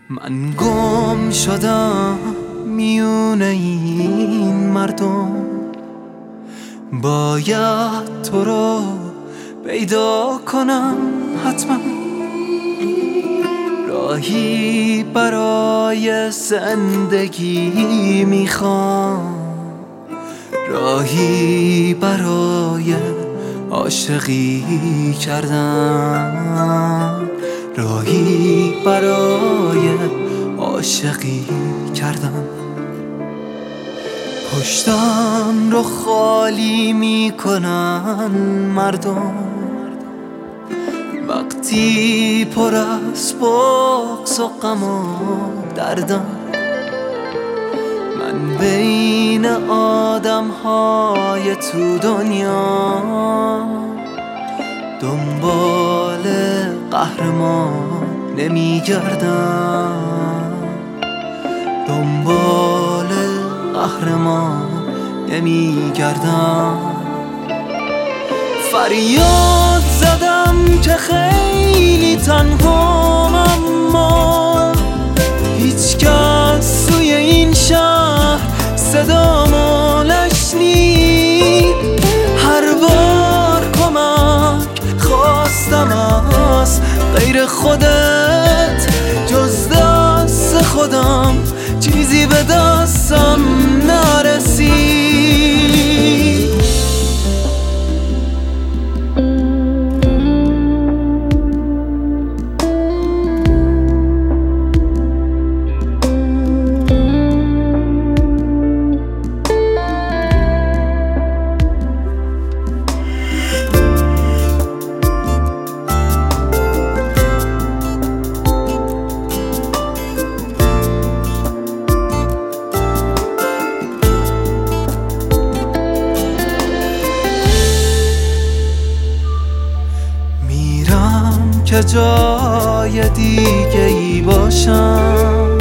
من گم شدم میونه این مردم، باید تو رو پیدا کنم حتما. راهی برای زندگی میخوام، راهی برای عاشقی کردم، راهی برای عاشقی کردم. پشتم رو خالی میکنن مردم، وقتی پر از بغض و غم و دردم. من بین آدم های تو دنیا دنبال قهرمان نمیگردم، دنبال قهرمان نمیگردم. فریاد زدم که خیلی تنهام، اما هیچ کس توی این شهر صدامو نشنید. هر بار کمک خواستم از غیر خودت، جز دست خودم چیزی به دستم نرسید. که جای دیگه ای باشم،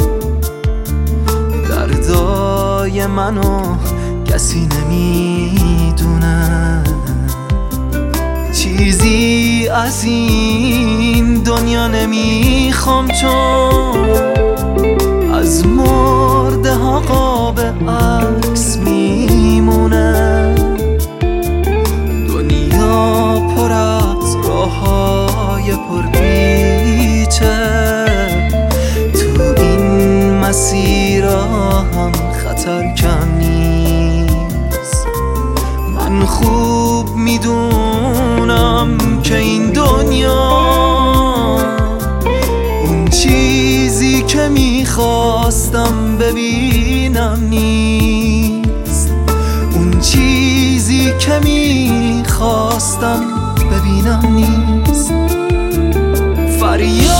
دردای منو کسی نمیدونه. چیزی از این دنیا نمیخوام، چون از مرده ها قاب عکس میمونه. دنیا پر از راههای پرپیچه، تو این مسیرها هم خطر کم نیست. من خوب میدونم که این دنیا اون چیزی که میخواستم ببینم نیست، اون چیزی که میخواستم ببینم نیست. فریاد